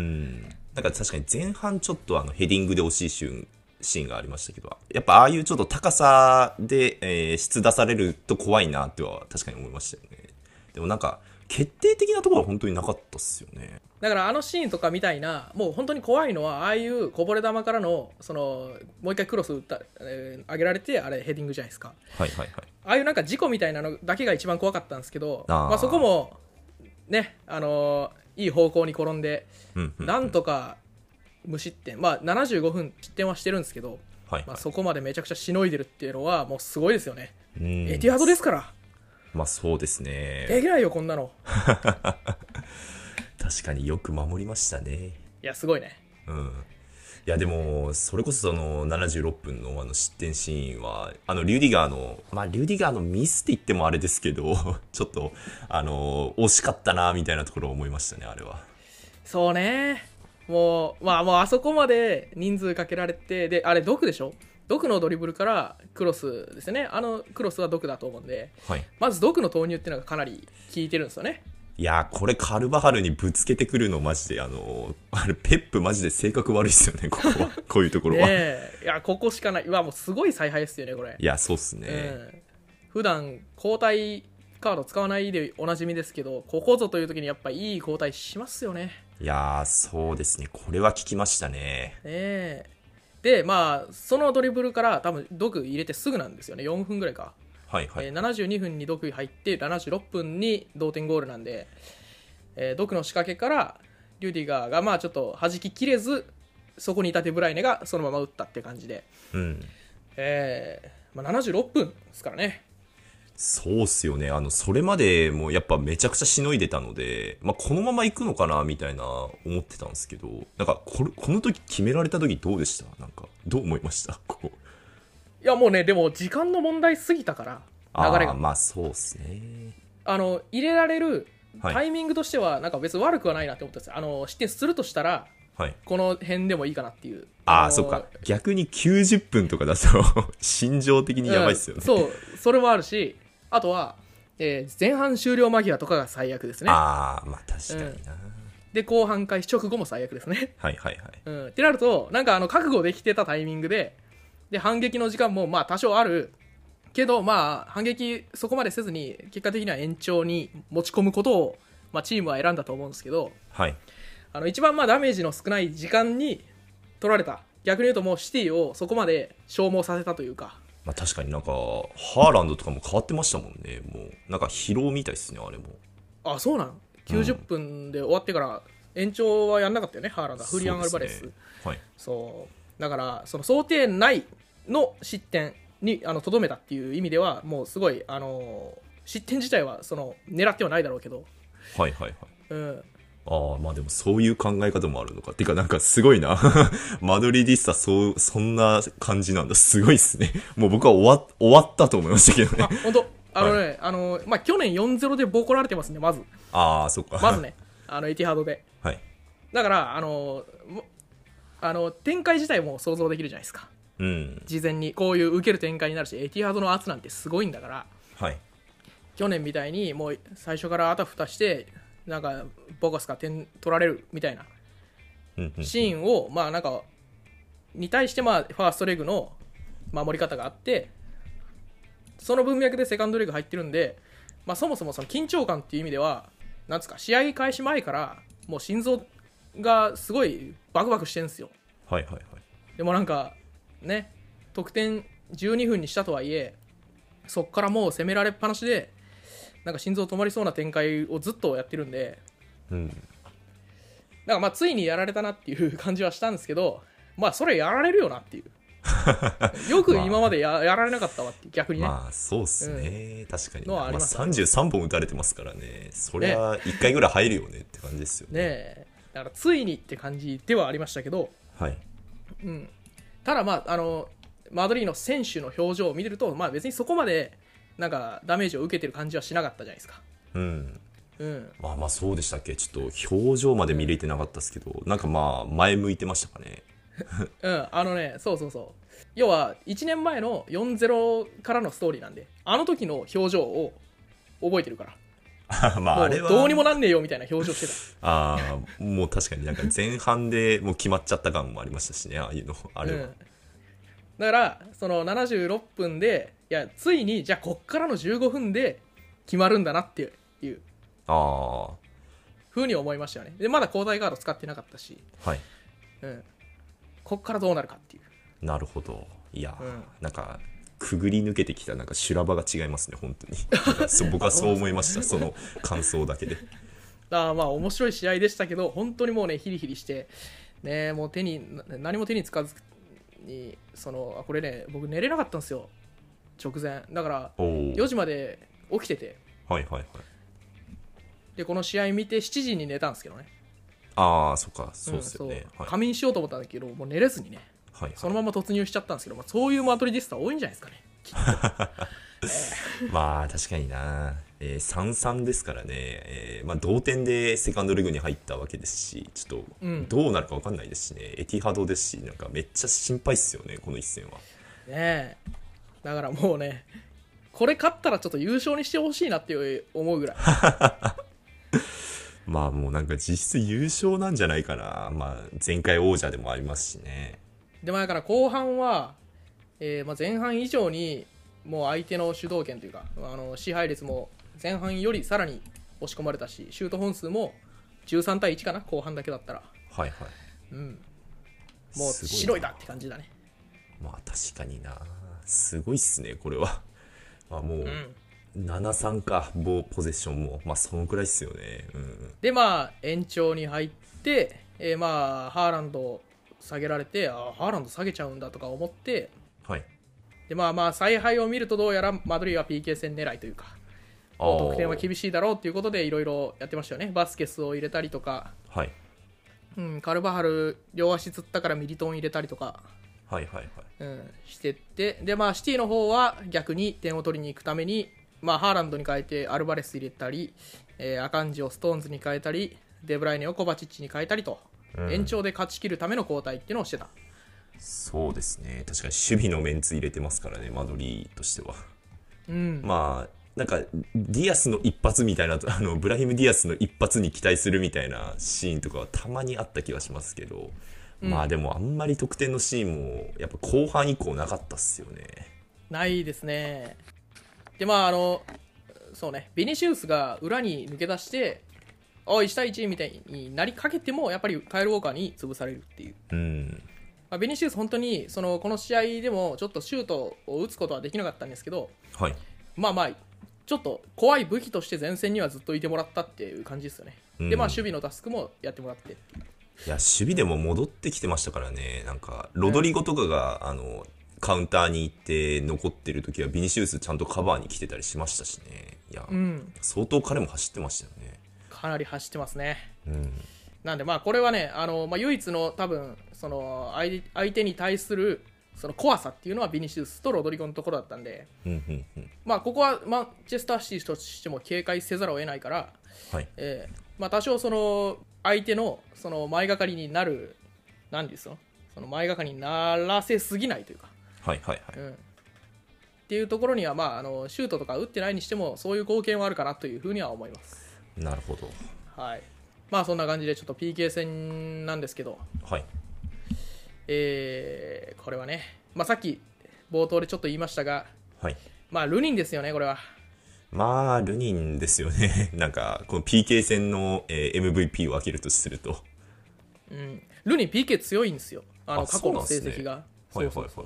なんか確かに前半ちょっとあのヘディングで惜しいシーンシーンがありましたけど、やっぱああいうちょっと高さで、えー、質出されると怖いなっては確かに思いましたよね。でもなんか決定的なところは本当になかったっすよね。 だからあのシーンとかみたいなもう本当に怖いのはああいうこぼれ球からのそのもう一回クロス打った、えー、上げられてあれヘディングじゃないですか。 はいはいはい。 ああいうなんか事故みたいなのだけが一番怖かったんですけど、あ、まあ、そこもねあのー、いい方向に転んで、うんうんうん、なんとか無失点、まあ、ななじゅうごふん失点はしてるんですけど、はいはい、まあ、そこまでめちゃくちゃしのいでるっていうのはもうすごいですよね。エティハドですから。 まあそうですでね。 きないよこんなの。 確かによく守りましたね。 いやすごいね。 うん。いやでも、それこそそのななじゅうろっぷんのあの失点シーンは、あのリュディガーの、まあリュディガーのミスって言ってもあれですけど、ちょっと、あの、惜しかったな、みたいなところを思いましたね、あれは。 そうね。もうまあもうあそこまで人数かけられて、であれ毒でしょ。毒のドリブルからクロスですね。あのクロスは毒だと思うんで、 はい。 まず毒の投入っていうのがかなり効いてるんですよね。 いやー、これカルバハルにぶつけてくるのマジで、あの、あれ、ペップマジで性格悪いっすよね、ここは。こういうところは。 ねえ、いやここしかない。うわもうすごい采配ですよねこれ。 いや、そうっすね。 うん、普段交代カード使わないでおなじみですけど、ここぞという時にやっぱいい交代しますよね。 いやー、そうですね。これは聞きましたね。 ねえ。でまあそのドリブルから多分毒入れてすぐなんですよね。よんぷんぐらいか。 はいはい。 えー、ななじゅうにふんに毒入ってななじゅうろっぷんに同点ゴールなんで、えー、毒の仕掛けからリュディガーがまあちょっと弾ききれず、そこにいたデブライネがそのまま打ったって感じで、 うん。 えーまあ、ななじゅうろっぷんですからね。 そうっすよね。あの、それまでもやっぱめちゃくちゃしのいでたので、まあ、このまま行くのかな、みたいな思ってたんですけど、なんかこれ、この時決められた時どうでした？なんか、どう思いましたここ。 いやもうね、でも時間の問題すぎたから流れが、 ああ、まあそうっすね。 あの入れられるはい。 タイミングとしてはなんか別に悪くはないなって思ったんですよ。あの失点するとしたらはい。 この辺でもいいかなっていう。 ああ、 のそっか。逆にきゅうじゅっぷんとかだと、心情的にやばいっすよね。 うん、そうそれもあるし、あとは、えー前半終了間際とかが最悪ですね。 ああ、まあ確かにな。 で後半開始直後も最悪ですね。 はいはいはい。 うん、ってなるとなんかあの覚悟できてたタイミングでで反撃の時間もまあ多少あるけど、まあ反撃そこまでせずに結果的には延長に持ち込むことを、まあ、チームは選んだと思うんですけど、 はい。 あの一番まあダメージの少ない時間に取られた。逆に言うともうシティをそこまで消耗させたというか。 まあ確かになんか、ハーランドとかも変わってましたもんね。もう、なんか疲労みたいですね、あれも。 あ、そうなん。きゅうじゅっぷんで終わってから延長はやんなかったよね、ハーランド。フリアン・アルバレス。 そうですね。はい。 そうだからその想定内の失点にあのとどめたっていう意味ではもうすごい、あの失点自体はその狙ってはないだろうけど、 はいはいはい。 うん、 ああ、まあでもそういう考え方もあるのか。てかなんかすごいな。マドリディスタ、そう、そんな感じなんだ。すごいっすね。もう僕は終わ終わったと思いましたけどあね。 本当あのね、 はあのまあ、去年よんたいゼロでボコられてますね。まずああ、そっか。 まずね、あのエティハードで。 はい。 だからあのもあの展開自体も想像できるじゃないですか。 うん。 事前にこういう受ける展開になるし、エティハードの圧なんてすごいんだから、 はい。 去年みたいにもう最初からあたふたしてなんかボガスが点取られるみたいなうんうん。 シーンを、まあなんかに対してまあファーストレグの守り方があって、その文脈でセカンドレグ入ってるんで、まあ、そもそもその緊張感っていう意味ではなんつうか試合開始前からもう心臓がすごいバクバクしてるんですよ。 はいはいはい。 でもなんかね、得点じゅうにふんにしたとはいえそっからもう攻められっぱなしでなんか心臓止まりそうな展開をずっとやってるんで、 うん。 だからまあついにやられたなっていう感じはしたんですけど、まあそれやられるよなっていうよく今までや,、やられなかったわっていう逆にね、 まあそうっすね。確かに。まあのはありますさんじゅうさんぼん打たれてますからね。そりゃいっかいぐらい入るよねって感じですよね。 ねえ、だからついにって感じではありましたけど、 はい。 うん、ただまああのマドリーの選手の表情を見てると、まあ別にそこまでなんかダメージを受けてる感じはしなかったじゃないですか。 うん。 うん、 まあまあそうでしたっけ。ちょっと表情まで見れてなかったですけど、なんかまあ前向いてましたかね。 うん、あのね、そうそうそう。要は、いちねんまえのよんたいゼロからのストーリーなんで、あの時の表情を覚えてるから。 まあもうあれは。 どうにもなんねえよみたいな表情してた。 ああ、もう確かになんか前半でもう決まっちゃった感もありましたしね、ああいうの、あれは。 うん、だから、そのななじゅうろっぷんで、いや、ついに、じゃあ、こっからのじゅうごふんで決まるんだなっていう、 あふうに思いましたよね。で、まだ交代カード使ってなかったし、 あ、はい。 うん、こっからどうなるかっていう。 なるほど。いや、 うんなんか、くぐり抜けてきたなんか修羅場が違いますね、本当に。なんかそう僕はそう思いました、その感想だけで。 あまあ面白い試合でしたけど、本当にもうねヒリヒリしてね、もう手に何も手につかずに、そのこれね僕寝れなかったんですよ直前だから。 おお。 よじまで起きてて、 はいはいはい。 でこの試合見てしちじに寝たんですけどね。 ああ、そっか、そうっすよね。 うんそうはい仮眠しようと思ったんだけど、もう寝れずにね、 はいはい。 そのまま突入しちゃったんですけど、まあ、そういうマドリディスタ多いんじゃないですかね。 まあ確かにな、えー、さんたいさんですからね、えーまあ、同点でセカンドレグに入ったわけですし、ちょっうんとどうなるか分かんないですしね、エティハドですし、なんかめっちゃ心配っすよね、この一戦は。 ねえ、だからもうね、これ勝ったらちょっと優勝にしてほしいなって思うぐらい。 まあもうなんか実質優勝なんじゃないかな、まあ、前回王者でもありますしね。 でもだから後半は、えーまあ、前半以上にもう相手の主導権というか、あの支配率も前半よりさらに押し込まれたし、シュート本数もじゅうさんたいいちかな、後半だけだったら。 はいはい。 うん、もうすごいな白いだって感じだね。 まあ確かにな、すごいっすねこれは。まあもう、 うん、 ななたいさんか、ボーポゼッションもまあそのくらいっすよね。うん、 でまあ延長に入って、えー、まあハーランド下げられて、あハーランド下げちゃうんだとか思って、 はい。 でまあまあ采配を見るとどうやらマドリーは ピーケー 戦狙いというか、もう得点は厳しいだろうということでいろいろやってましたよね。バスケスを入れたりとか、 はい、 うん、カルバハル両足つったからミリトン入れたりとか、 はいはいはい。 うん、してって、でまあシティの方は逆に点を取りに行くために、まあ、ハーランドに変えてアルバレス入れたり、えーアカンジをストーンズに変えたり、デブライネをコバチッチに変えたりと、うん、延長で勝ち切るための交代っていうのをしてた。 そうですね、確かに守備のメンツ入れてますからね、マドリーとしては。 うん、 まあなんかディアスの一発みたいな、あのブラヒム・ディアスの一発に期待するみたいなシーンとかはたまにあった気がしますけど、うん、まあでもあんまり得点のシーンもやっぱ後半以降なかったっすよね。 ないですね。でまああのそうね、ビニシウスが裏に抜け出しておいいちたいいちみたいになりかけてもやっぱりカイル・ウォーカーに潰されるっていう、 うんまあ、ビニシウス本当にそのこの試合でもちょっとシュートを打つことはできなかったんですけど、 はい、 まあまあちょっと怖い武器として前線にはずっといてもらったっていう感じですよね、うん、でまあ守備のタスクもやってもらって、 いや守備でも戻ってきてましたからね。なんかロドリゴとかが、うん、あのカウンターに行って残ってる時はビニシウスちゃんとカバーに来てたりしましたしね。いや、うん、相当彼も走ってましたよね。 かなり走ってますね、 うん、 なんでまあこれはね、あの、まあ、唯一の多分その 相, 相手に対するその怖さっていうのはビニシウスとロドリゴのところだったんで、 うんうんうん、まあここはマンチェスターシティとしても警戒せざるを得ないから、 はい、 えーまあ、多少その相手のその前がかりになる、何ですか、その前がかりにならせすぎないというか、 はいはいはい、 うん、っていうところには、まあ、あのシュートとか打ってないにしてもそういう貢献はあるかなというふうには思います。 なるほど。 はい、まあそんな感じでちょっと ピーケー 戦なんですけど、 はい、 えー、これはね、まあ、さっき冒頭でちょっと言いましたが、 はい、 まあルニンですよね、これは。 まあルニンですよね。なんかこの ピーケー 戦の、えー、エムブイピー を開けるとすると、 うん、ルニン ピーケー 強いんですよ、あのあ過去の成績が。 そうなんですね。はいはいはい、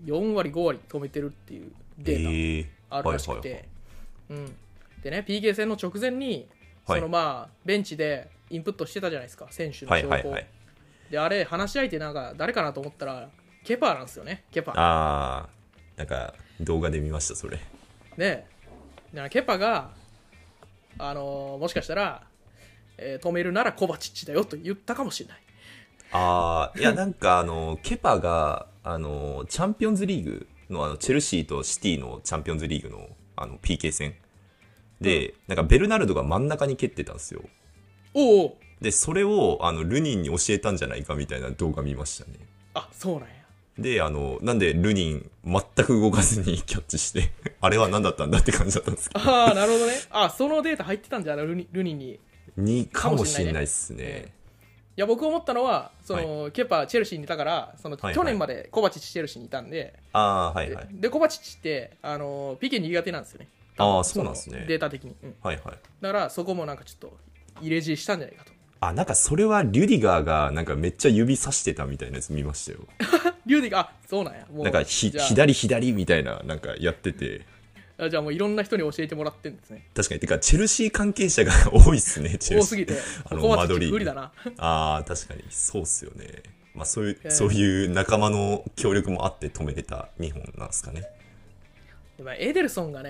よんわりごわり止めてるっていうデータあるらしくて、えーはいはいはい、うん、でね ピーケー 戦の直前にそのまあベンチでインプットしてたじゃないですか、選手の情報、はいはいはい、であれ話し相手なんか誰かなと思ったらケパーなんですよね。ケパー、 ああ、なんか動画で見ましたそれね。でケパがあのー、もしかしたら、えー、止めるならコバチッチだよと言ったかもしれない。 ああ、いやなんかあのケパがあのチャンピオンズリーグ の, あのチェルシーとシティのチャンピオンズリーグ の, あの ピーケー 戦で、うん、なんかベルナルドが真ん中に蹴ってたんですよ。 おお。 でそれをあのルニンに教えたんじゃないかみたいな動画見ましたね。 あ、そうなんや。 であのなんでルニン全く動かずにキャッチしてあれは何だったんだって感じだったんですけどああ、なるほどね。あ、そのデータ入ってたんじゃない、ルニルニンににかもしれないですね。 ね、いや僕思ったのはその、はい、ケパチェルシーにいたからその、はいはい、去年までコバチッチチェルシーにいたんで、 あ、はいはい、 で, でコバチッチってあの ピーケー 苦手なんですよね。 ああ、そうなんですね。 データ的に、うん、 はいはい、 だからそこもなんかちょっと入れ知恵したんじゃないかと。 あ、なんかそれはリュディガーがなんかめっちゃ指さしてたみたいなやつ見ましたよリュディガー、あ、そうなんや。もうなんかひ左左みたいななんかやってて、 あ、じゃあもういろんな人に教えてもらってるんですね。 確かに。てかチェルシー関係者が多いっすね。チェルシー多すぎてあのマドリー無理だなああ、確かにそうっすよね。まあそういう、えー、そういう仲間の協力もあって止めれたにほんなんですかね。 でもエデルソンがね、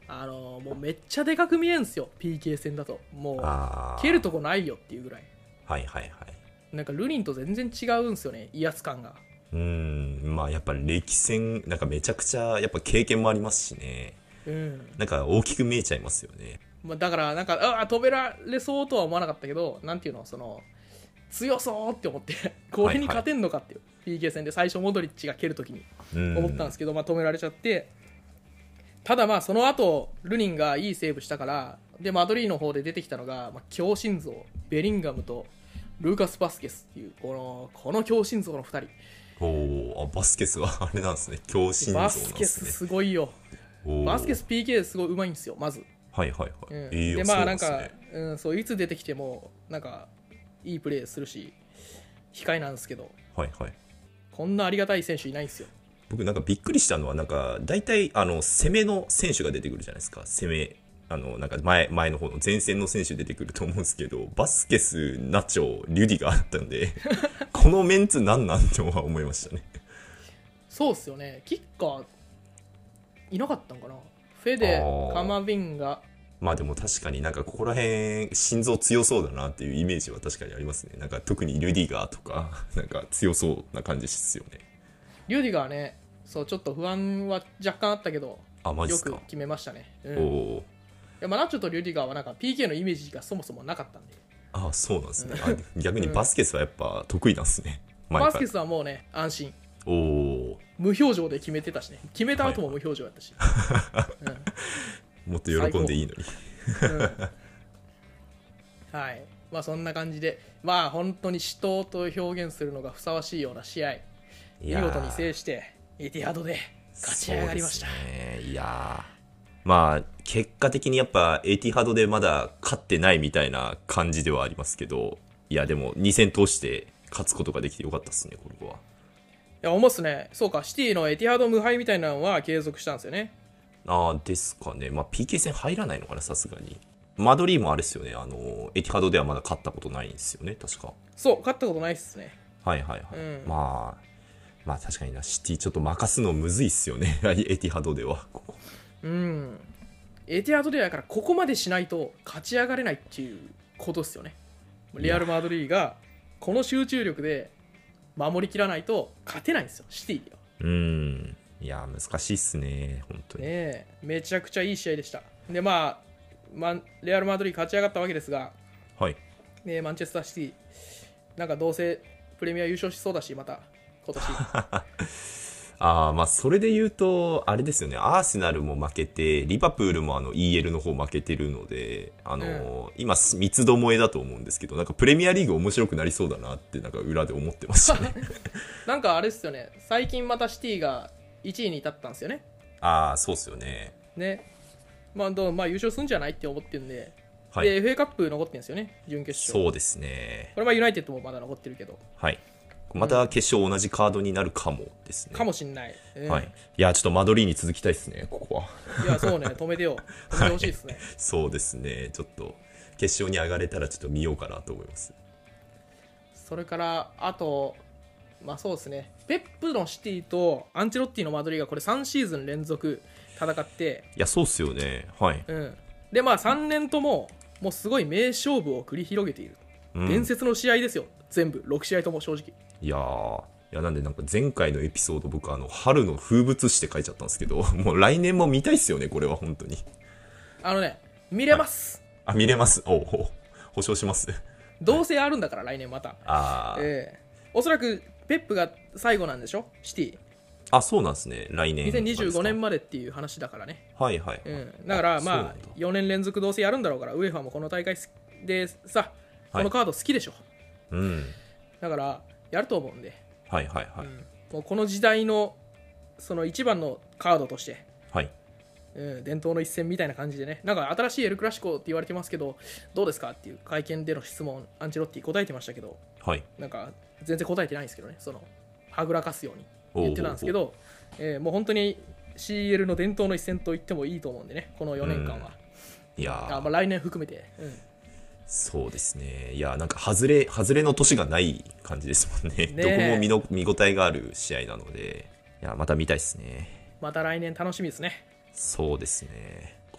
あのもうめっちゃでかく見えるんですよ ピーケー 戦だと。もう蹴るとこないよっていうぐらい。 はいはいはい。 なんかルリンと全然違うんですよね、威圧感が。 うーん、まあやっぱ歴戦なんかめちゃくちゃやっぱ経験もありますしね、 うん、 なんか大きく見えちゃいますよね。 まあ、だからなんかああ止められそうとは思わなかったけど、なんていうの、その強そうって思ってこれに勝てんのかっていう、はいはい、ピーケー 戦で最初モドリッチが蹴るときに思ったんですけど、まあ、止められちゃって、ただまあその後ルニンがいいセーブしたから、でマドリーの方で出てきたのが、まあ、強心臓ベリンガムとルーカス・バスケスっていうこのこの強心臓のふたり。 おあバスケスはあれなんですね、強心臓なんですね。 バスケスすごいよ。バスケス ピーケー すごいうまいんですよまず。 はいはいはい、うん、 えー、でまあなんかうん、そういつ出てきてもなんかいいプレーするし控えなんですけど、 はいはい、 こんなありがたい選手いないんですよ。 僕なんかびっくりしたのはなんか大体あの攻めの選手が出てくるじゃないですか。攻めあのなんか 前, 前の方の前線の選手出てくると思うんですけど、バスケス、ナチョ、リュディがあったんでこのメンツなんなんとは思いましたね。 そうっすよね。キッカーいなかったんかな。フェデ、カマビンガ。 まあでも確かになんかここら辺心臓強そうだなっていうイメージは確かにありますね。なんか特にリュディガーとかなんか強そうな感じですよね。 リュディガーね、そうちょっと不安は若干あったけど、 あマジっすか。 よく決めましたね。うん、 おお。 いやマナチョとリュディガーはなんか ピーケー のイメージがそもそもなかったんで。 ああそうなんですね。あ逆にバスケスはやっぱ得意なんですね。 うん、バスケスはもうね安心。 おお。 無表情で決めてたしね。決めた後も無表情やったし。はいはいうん、もっと喜んでいいのに。 うん、はい。まあそんな感じで、まあ本当に死闘と表現するのがふさわしいような試合、見事に制してエティハドで勝ち上がりました。 そうですね。いやまあ結果的にやっぱエティハドでまだ勝ってないみたいな感じではありますけど、いやでもに戦通して勝つことができてよかったですね、これは。 いや思うっすね。そうか、シティのエティハド無敗みたいなのは継続したんですよね。 ああですかね。まあ ピーケー 戦入らないのかな、さすがに。マドリーもあれですよね、あのエティハドではまだ勝ったことないんですよね、確か。 そう勝ったことないっすね。 はいはいはい、うん、まあまあ確かにな、シティちょっと任すのむずいっすよねエティハドでは。ここうんエティハドではだからここまでしないと勝ち上がれないっていうことですよね。レアル・マドリーがこの集中力で守りきらないと勝てないんですよ、シティには。 うんいや難しいっすね本当にね。めちゃくちゃいい試合でした。でまあまレアル・マドリー勝ち上がったわけですが、 はい、 ね、マンチェスターシティなんかどうせプレミア優勝しそうだし、また今年あまあそれで言うとあれですよね、アーセナルも負けてリバプールもあの イーエル の方負けてるので、あのーうん、今三つどもえだと思うんですけど、なんかプレミアリーグ面白くなりそうだなってなんか裏で思ってましたねなんかあれですよね、最近またシティがいちいに至ったんですよね。 ああそうっすよね。 ねまあ、どまあ優勝するんじゃないって思ってるんで、 はい、 で エフエー カップ残ってるんですよね、準決勝。 そうですね。 これはユナイテッドもまだ残ってるけど、 はい、また決勝同じカードになるかもですね。 かもしんない、うん、 はい。いやちょっとマドリーに続きたいですね、ここは。 いやそうね、止めてよ、止めてほしいですね、はい、 そうですね、ちょっと決勝に上がれたらちょっと見ようかなと思います。 それからあとまあそうですね、ペップのシティとアンチェロッティのマドリーがこれさんシーズン連続戦って、 いやそうっすよね。はい、 うん、でまあさんねんとももうすごい名勝負を繰り広げている、うん、伝説の試合ですよ、全部ろく試合とも正直。 いやーいやなんでなんか前回のエピソード僕あの春の風物詩って書いちゃったんですけどもう来年も見たいっすよね、これは本当に。 あのね見れます、 はい、あ見れます。おお保証しますどうせあるんだから、はい、来年また。あ、えー、おそらくペップが最後なんでしょ、シティ。 あそうなんですね、来年にせんにじゅうごねんまでっていう話だからね。 はいはい、 うん、だからまあよねん連続どうせやるんだろうから、ウエファもこの大会でさこのカード好きでしょ、はい、うん、だからやると思うんで、 はいはいはい、うん、 もうこの時代のその一番のカードとして、 はい、 うん、伝統の一戦みたいな感じでね、なんか新しいエルクラシコって言われてますけどどうですかっていう会見での質問、アンチェロッティ答えてましたけど、 はい、 なんか全然答えてないんですけどね、そのはぐらかすように言ってたんですけど、えー、もう本当に シーエル の伝統の一戦と言ってもいいと思うんでね、このよねんかんは。 いやあ、まあ、来年含めて、うん、 そうですね。いやなんか外れ外れの年がない感じですもんね。ねどこも見の見応えがある試合なので、いやまた見たいですね。 また来年楽しみですね。 そうですね。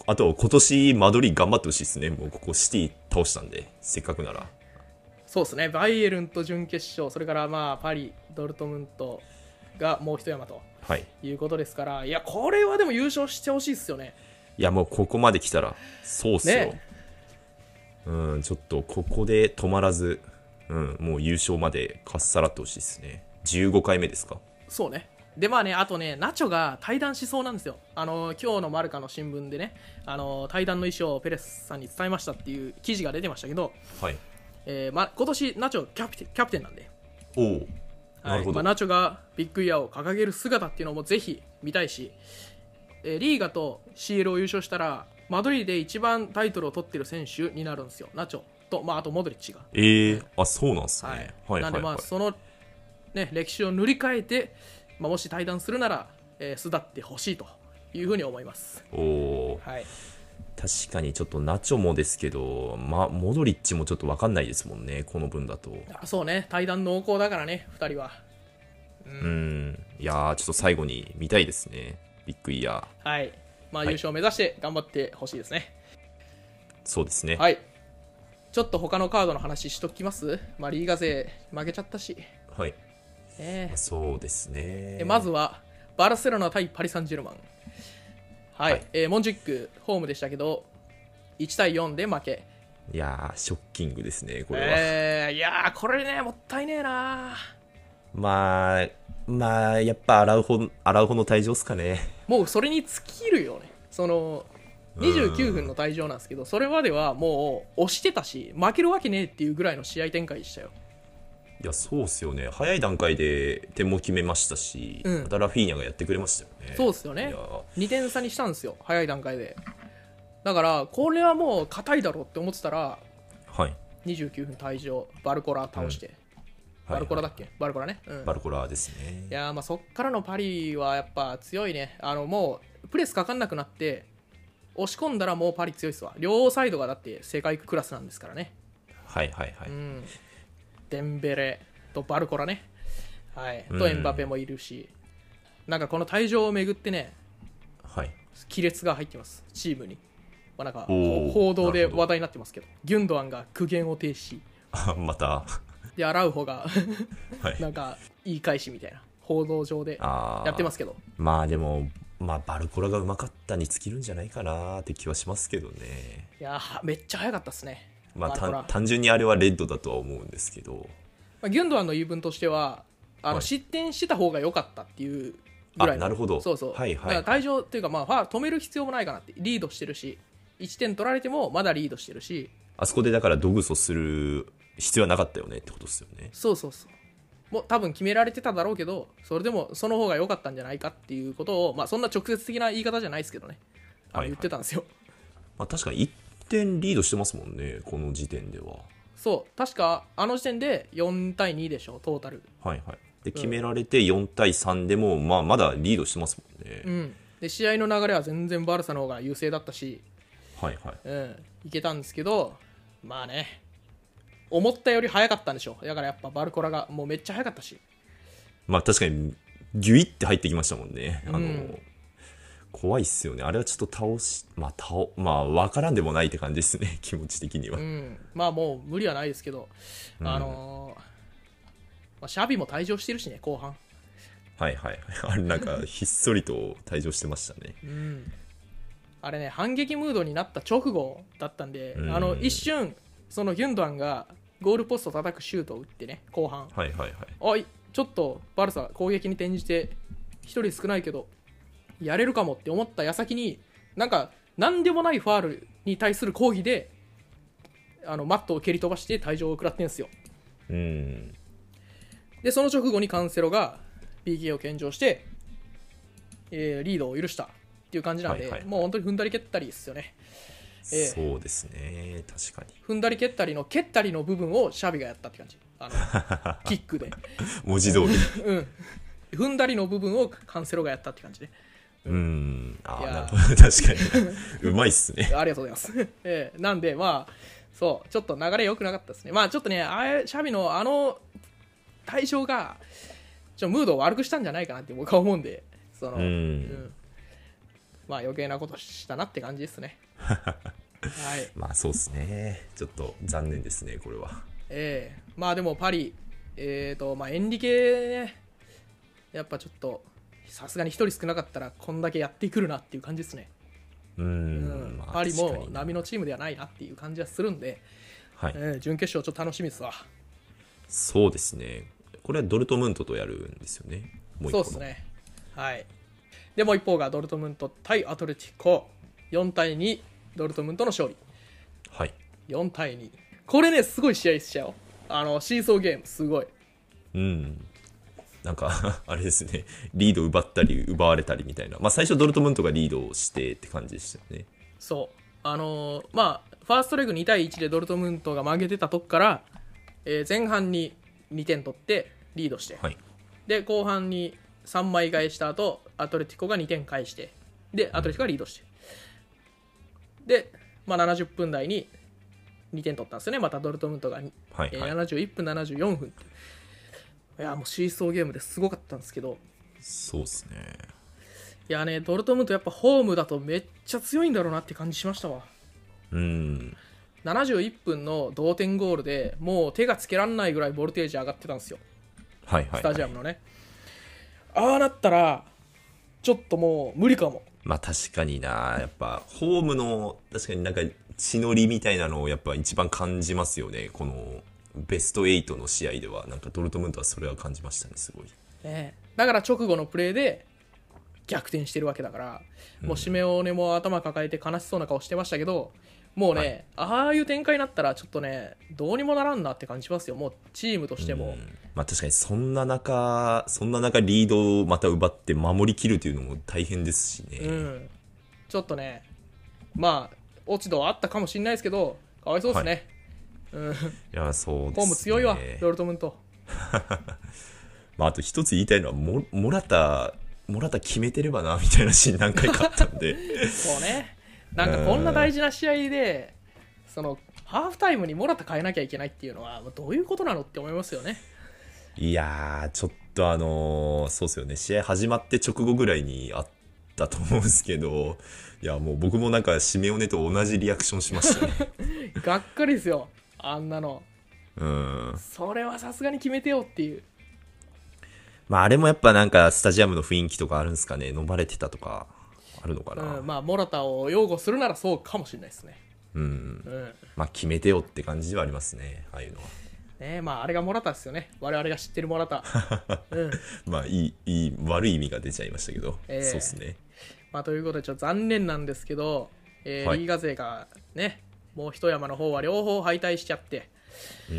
あと今年マドリー頑張ってほしいですね。もうここシティ倒したんで、せっかくなら。 そうですね、バイエルンと準決勝、それからまあパリ、ドルトムントがもう一山とはいいうことですから、いや、これはでも優勝してほしいですよね。 いやもうここまで来たらそうっすよ、 ね、 うんちょっとここで止まらず、うん、もう優勝までかっさらってほしいですね。じゅうごかいめですか。 そうね。でまあね、あとね、ナチョが対談しそうなんですよ。あの今日のマルカの新聞でね、あの対談の意思をペレスさんに伝えましたっていう記事が出てましたけど、 はい。 えーまあ、今年ナチョキャプテンキャプテンなんで、 おお、なるほど、 はいまあ、ナチョがビッグイヤーを掲げる姿っていうのもぜひ見たいし、えーリーガと シーエル を優勝したらマドリーで一番タイトルを取ってる選手になるんですよ、ナチョと、まあ、あとモドリッチが。 えー、あそうなんですね、 はいはいはいなんでまあその、ね、歴史を塗り替えて、まあ、もし対談するなら、えー、巣立ってほしいというふうに思います。 おお、 はい確かにちょっとナチョもですけど、まあ、モドリッチもちょっと分かんないですもんね、この分だと。 あそうね、対談濃厚だからね、ふたりは。 うんいやーちょっと最後に見たいですね、ビッグイヤー。 はいまあ、 はい優勝を目指して頑張ってほしいですね。 そうですね。 はいちょっと他のカードの話しときます。まあ、リーガ勢負けちゃったし、 はい、 ねそうですね。 えまずはバルセロナ対パリ・サンジェルマン、はいはいえーモンジックホームでしたけどいちたいよんで負け。 いやーショッキングですねこれは。 えー、いやーこれねもったいねえな。 まあまあやっぱアラウホアラウホの退場っすかね。 もうそれに尽きるよね。そのにじゅうきゅうふんの退場なんですけど、それまではもう押してたし負けるわけねえっていうぐらいの試合展開でしたよ。 いやそうっすよね、早い段階で点も決めましたし、 うんまたラフィーニャがやってくれましたよね。 そうですよねいやーにてん差にしたんですよ、早い段階で。だからこれはもう硬いだろうって思ってたらはいにじゅうきゅうふん退場、バルコラ倒して、バルコラだっけ、バルコラね、うん、 バルコラーですね。 いやーまあそっからのパリはやっぱ強いね。あのもうプレスかかんなくなって押し込んだらもうパリ強いっすわ。両サイドがだって世界クラスなんですからね。 はいはいはい、 うんデンベレとバルコラね、はい、 うんとエンバペもいるし、なんかこの退場をめぐってねはい亀裂が入ってますチームに、まあ、なんかおー報道でなるほど話題になってますけど、ギュンドアンが苦言を呈しあまたでアラウホがはいなんか言い返しみたいな報道上であーやってますけど、 まあでもまあバルコラがうまかったに尽きるんじゃないかなって気はしますけどね。 いやーめっちゃ早かったっすね。 まあバルコラ単単純にあれはレッドだとは思うんですけど、 まあ、ギュンドアンの言い分としてはあの、 はい失点してた方が良かったっていうぐらいの。 あなるほどそうそう、 はいはいだから退場っていうか、まあ、ファウル止める必要もないかなって。リードしてるしいってん取られてもまだリードしてるし、 あそこでだからドグソする必要はなかったよねってことですよね。 そうそうそうもう多分決められてただろうけど、それでもその方が良かったんじゃないかっていうことを、まあ、そんな直接的な言い方じゃないですけどね、あのはいはい言ってたんですよ。 まあ、確かにいってんリードしてますもんねこの時点では。 そう確かあの時点でよんたいにでしょトータル。 はいはい。で決められてよんたいさんでも、まあ、まだリードしてますもんね。 うんで試合の流れは全然バルサの方が優勢だったし、 はいはい。 うん、いけたんですけど、まあね、思ったより早かったんでしょう。だからやっぱバルコラがもうめっちゃ早かったし、 まあ確かにギュイって入ってきましたもんね。あの、 うん怖いっすよね。あれはちょっと倒し、まあ倒、まあ分からんでもないって感じですね。気持ち的には。 うん、まあもう無理はないですけど、 うんあのーまあ、シャビも退場してるしね、後半。 はいはいはい。あれなんかひっそりと退場してましたね。 うん、あれね、反撃ムードになった直後だったんで、 うんあの一瞬、そのギュンドアンがゴールポスト叩くシュートを打ってね、後半、 はいはいはい。 おい、ちょっとバルサ攻撃に転じてひとり少ないけどやれるかもって思った矢先に、なんか何でもないファールに対する抗議であのマットを蹴り飛ばして退場を食らってんすよ。 うん。 でその直後にカンセロが ピーケー を献上して、えーリードを許したっていう感じなんで、 はいはいもう本当に踏んだり蹴ったりですよね。ええそうですね。確かに。 踏んだり蹴ったりの蹴ったりの部分をシャビがやったって感じ、あのキックで、 文字通り。 うん、踏んだりの部分をカンセロがやったって感じで、 うん。ああ、 いやーなるほど。確かに。うまいっすね。 ありがとうございます。ええなんで、まあ、そう、ちょっと流れ良くなかったですね。まあ、ちょっとね、あれシャビのあの対象が、ちょっとムードを悪くしたんじゃないかなって僕は思うんで、その、 うんうんまあ余計なことしたなって感じですね。はい。 まあそうですね。ちょっと残念ですね、これは。 ええまあでもパリ、えーと、まあエンリケね、やっぱちょっと、さすがに一人少なかったらこんだけやってくるなっていう感じですね。 うーん、 うんまあパリも確かに波のチームではないなっていう感じはするんで、 はい。 えー準決勝ちょっと楽しみですわ。 そうですね。これはドルトムントとやるんですよね。もう一個の。 そうですね。はい。でもう一方がドルトムント対アトレティコ、よんたいにドルトムントの勝利。 はい。 よんたいに。これね、すごい試合でしたよ。あの、シーソーゲーム、すごい。 うん。なんかあれですね。リード奪ったり奪われたりみたいな。まあ最初ドルトムントがリードをしてって感じでしたよね。 そう。あのーまあ、ファーストレグにたいいちでドルトムントが負けてたとこから、えー前半ににてん取ってリードして、 はい。 で、後半にさんまい返した後、アトレティコがにてん返して、で、アトレティコがリードして。で、まあ、ななじゅっぷん台ににてん取ったんですよね。またドルトムントが、 はいえーはい。 ななじゅういっぷん、ななじゅうよんぷんって。いや、もうシーソーゲームですごかったんですけど、 そうですね。 いやね、ドルトムントやっぱホームだとめっちゃ強いんだろうなって感じしましたわ。 うん。 ななじゅういっぷんの同点ゴールでもう手がつけられないぐらいボルテージ上がってたんですよ、 はいはい、はい。 スタジアムのね。ああなったらちょっともう無理かも。 まあ確かにな。やっぱホームの確かになんか血のりみたいなのをやっぱ一番感じますよね。このベストはちの試合ではなんかドルトムントはそれは感じましたね、すごい。 ね、だから直後のプレーで逆転してるわけだから、もうシメオネも頭抱えて悲しそうな顔してましたけど、もうね、はい、ああいう展開になったらちょっとねどうにもならんなって感じしますよ、もうチームとしても。 うん、まあ確かにそんな中そんな中リードをまた奪って守りきるというのも大変ですしね。 うん、ちょっとね、まあ落ち度はあったかもしれないですけど、かわいそうですね。はい、うん、いやそうですね。 ホーム強いわドルトムント。 まああと一つ言いたいのはモモラタモラタ決めてればなみたいなシーン何回かあったんでそうね、なんかこんな大事な試合でそのハーフタイムにモラタ変えなきゃいけないっていうのはどういうことなのって思いますよね。 いやーちょっとあのー、そうですよね、試合始まって直後ぐらいにあったと思うんですけど、いやもう僕もなんかシメオネと同じリアクションしましたねがっかりですよあんなの。 うん、 それはさすがに決めてよっていう。 まああれもやっぱなんかスタジアムの雰囲気とかあるんですかね、飲まれてたとかあるのかな。 うん、まあモラタを擁護するならそうかもしれないですね。 うん、うん、まあ決めてよって感じではありますね、ああいうのはね。まああれがモラタですよね、我々が知ってるモラタ、うん、 まあいいいい悪い意味が出ちゃいましたけど、 えー、 そうですね。 まあということでちょっと残念なんですけど、えーはい、 リーガ勢がねもう一山の方は両方敗退しちゃって、 うん、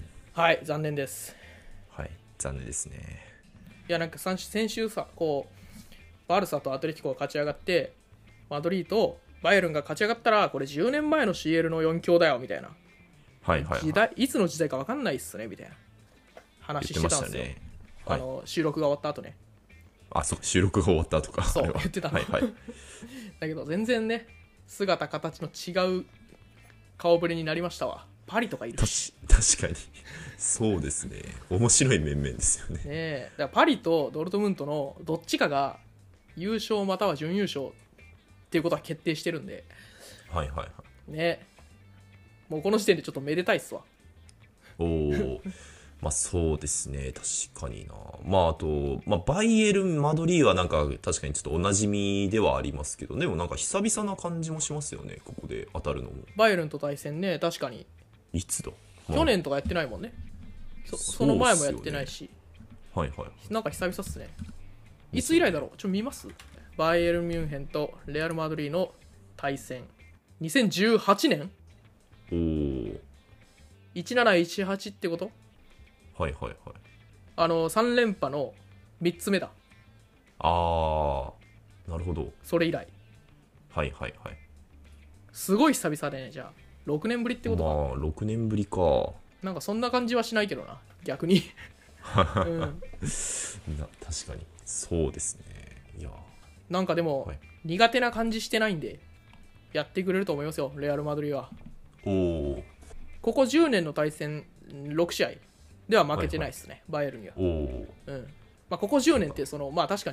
はい残念です。 はい残念ですね。 いやなんか先週さこうバルサとアトレティコが勝ち上がってマドリーとバイエルンが勝ち上がったらこれじゅうねんまえの シーエル のよん強だよみたいな、 はいはいはい、 時代いつの時代か分かんないっすねみたいな話してたんですよ、ね、はい、あの収録が終わった後ね。 あそう収録が終わった後か。 そう言ってたの、はいはい、だけど全然ね姿形の違う顔ぶれになりましたわ。パリとかいるし。 確かにそうですね、面白い面々ですよね。ねえだからパリとドルトムントのどっちかが優勝または準優勝っていうことは決定してるんで、 はいはいはいね、もうこの時点でちょっとめでたいっすわ。 おおまあそうですね、確かにな。まああと、まあ、バイエルンマドリーはなんか確かにちょっとおなじみではありますけど、でもなんか久々な感じもしますよね、ここで当たるのも。 バイエルンと対戦ね、確かにいつだ、 まあ、去年とかやってないもんね。 そ, その前もやってないし、 はいはい、 なんか久々っすね。いつ以来だろう、ちょっと見ます。バイエルンミュンヘンとレアルマドリーの対戦にせんじゅうはちねん。 おおいちなな、いちはちってこと。 はいはいはい、 あのさん連覇のみっつめだ。 あーなるほど、 それ以来。 はいはいはい、 すごい久々でね。じゃあろくねんぶりってことか。 まあろくねんぶりか。 なんかそんな感じはしないけどな逆に、うん、な確かにそうですね。いやなんかでも、はい、苦手な感じしてないんでやってくれると思いますよ、レアルマドリーは。 おおここじゅうねんの対戦ろく試合では負けてないですね、はいはい、バイエルンには。 おお、 うんまあ、ここじゅうねんってその、まあ、確かに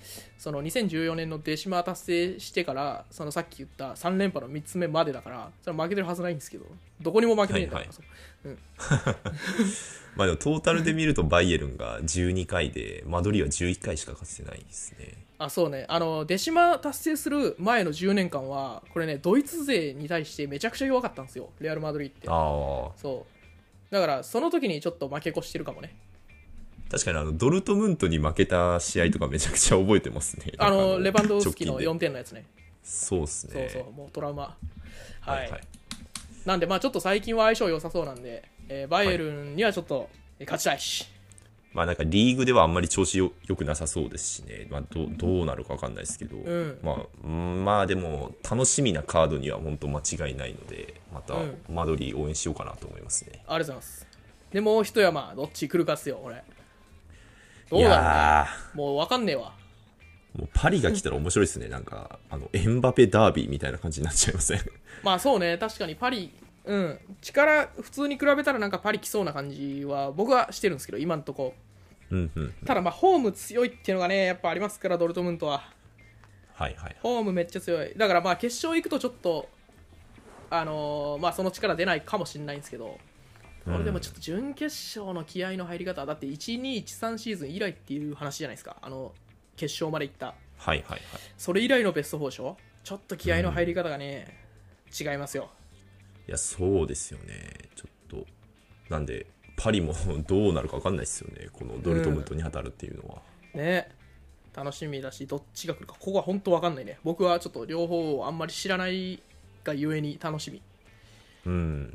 そのにせんじゅうよねんのデシマ達成してからそのさっき言ったさん連覇のみっつめまでだからそれは負けてるはずないんですけど、どこにも負けてないんだから、はいはい、 まあでもトータルで見るとバイエルンがじゅうにかいでマドリーはじゅういっかいしか勝ててないですね。 あ、そうね、あのデシマ達成する前のじゅうねんかんはこれねドイツ勢に対してめちゃくちゃ弱かったんですよ、レアル・マドリーって。 ああ、 そうだからその時にちょっと負け越してるかもね。 確かにあのドルトムントに負けた試合とかめちゃくちゃ覚えてますね。 あのレバンドフスキのよんてんのやつね。 そうっすね。 そうそう、もうトラウマ。はい、 はいはい、 なんでまあちょっと最近は相性良さそうなんで、えー、バイエルンにはちょっと勝ちたいし、はい、 まあなんかリーグではあんまり調子よ良くなさそうですしね、まあ、ど, どうなるか分かんないですけど、うん、まあ、まあでも楽しみなカードには本当間違いないので、またマドリー応援しようかなと思いますね。 うん、ありがとうございます。でもう一山どっち来るかっすよ俺。どうだろうね、いやもう分かんねえわ。 もうパリが来たら面白いですね。なんかあのエンバペダービーみたいな感じになっちゃいません？ まあそうね、確かにパリ、うん、力普通に比べたらなんかパリ来そうな感じは僕はしてるんですけど今んとこ、 うんうんうん、 ただまあホーム強いっていうのがねやっぱありますから、ドルトムントは。 はいはい、 ホームめっちゃ強い。だからまあ決勝行くとちょっとあのー、まあその力出ないかもしれないんですけど、これでもちょっと準決勝の気合の入り方だっていちにいちさんシーズン以来っていう話じゃないですか、あの決勝まで行った、 はいはいはい、 それ以来のベストフォーでしょ。ちょっと気合の入り方がね、うん、違いますよ。 いやそうですよね。ちょっとなんでパリもどうなるか分かんないですよね、このドルトムントに当たるっていうのは、 うん、ね、楽しみだしどっちが来るかここは本当分かんないね。僕はちょっと両方をあんまり知らないがゆえに楽しみ。 うん、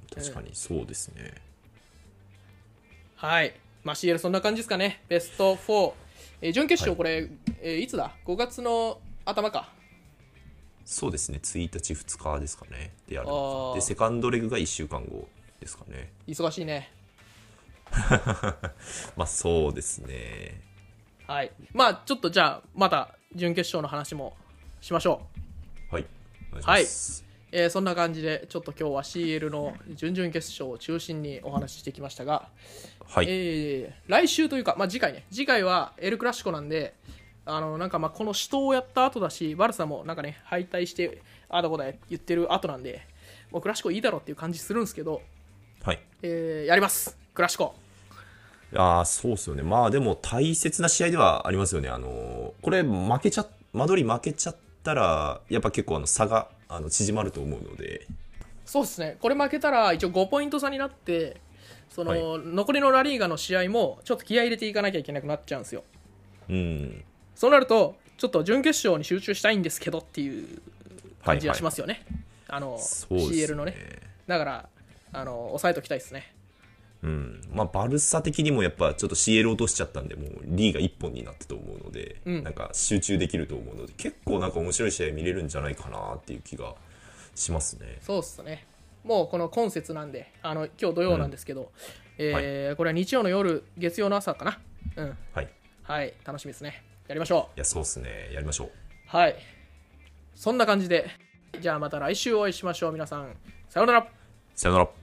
確かにそうですね、うん、 はい、まあ シーエル そんな感じですかね。ベストフォー、えー、準決勝これ、はい、えー、いつだごがつの頭か。 そうですね、ついたちふつかですかね。でやるのかでセカンドレグがいっしゅうかんごですかね。 忙しいね。 まあそうですね。 はい、まあちょっとじゃあまた準決勝の話もしましょう。はい、お願いします。 はい、えー、そんな感じでちょっと今日は シーエル の準々決勝を中心にお話ししてきましたが、 はい、 えー、来週というか、まあ、次回ね、次回はエルクラシコなんで、あのなんかまあこの死闘をやった後だし、バルサもなんかね敗退してああだこだ言ってる後なんで、もうクラシコいいだろっていう感じするんですけど、 はい、 えー、やりますクラシコ。 いやそうですよね。まあでも大切な試合ではありますよね。あのこれ負けちゃマドリー負けちゃったらやっぱ結構あの差があの縮まると思うので。 そうですね、これ負けたら一応ごポイント差になって、その、はい、残りのラリーガの試合もちょっと気合い入れていかなきゃいけなくなっちゃうんですよ。 うん、 そうなるとちょっと準決勝に集中したいんですけどっていう感じがしますよね、はいはい、あの シーエル のね。だからあの抑えときたいですね。 うん、まあバルサ的にもやっぱちょっと シーエル 落としちゃったんで、もうリーがいっぽんになったと思うので、うん、なんか集中できると思うので結構なんか面白い試合見れるんじゃないかなっていう気がしますね。 そうっすね。もうこの今節なんで、あの今日土曜なんですけど、うん、えーはい、これは日曜の夜月曜の朝かな。うん、 はい、 はい、楽しみですね。やりましょう。 いやそうっすね、やりましょう。 はい、そんな感じでじゃあまた来週お会いしましょう。皆さんさようなら。 さようなら。